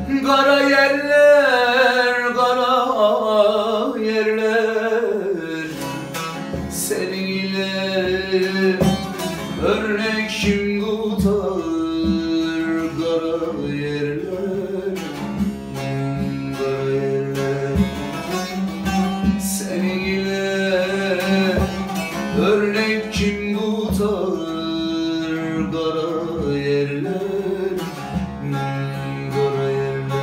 Kara yerler, kara yerler, senin ile örnek kim tutar? Kara yerler, kara yerler, senin ile örnek kim tutar? Kara yerler, kara yerler.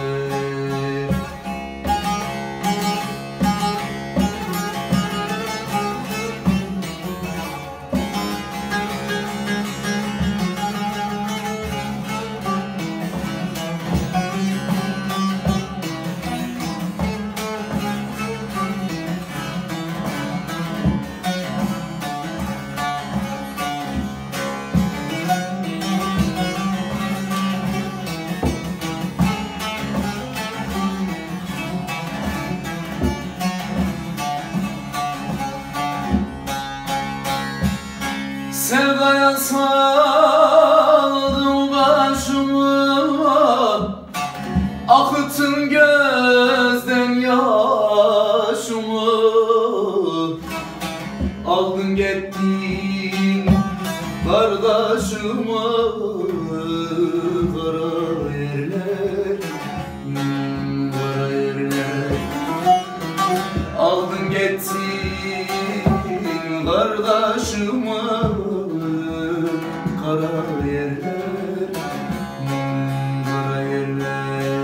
Sevdaya saldım başımı, akıttın gözden yaşımı. Aldın gittin kardeşimi, kara yerler, kara yerler. Aldın gittin kardeşimi, kara yerler, kara yerler.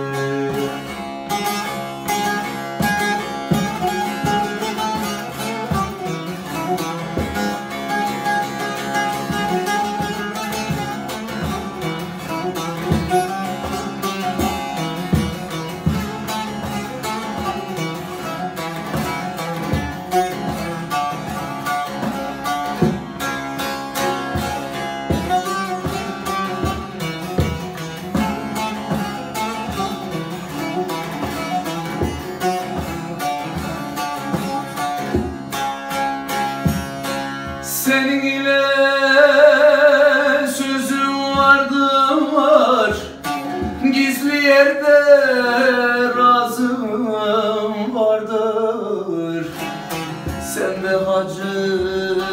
Senin ile sözüm vardır, gizli yerde razım vardır. Sende hacı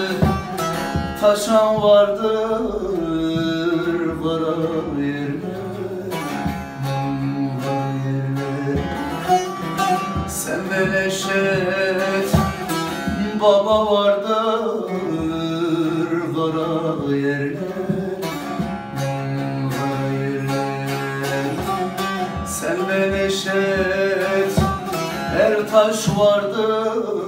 taşan vardır, kara yerler, kara yerler. Sende Neşet baba vardır, kara yerler, kara yerler. Sende Neşet Ertaş vardır,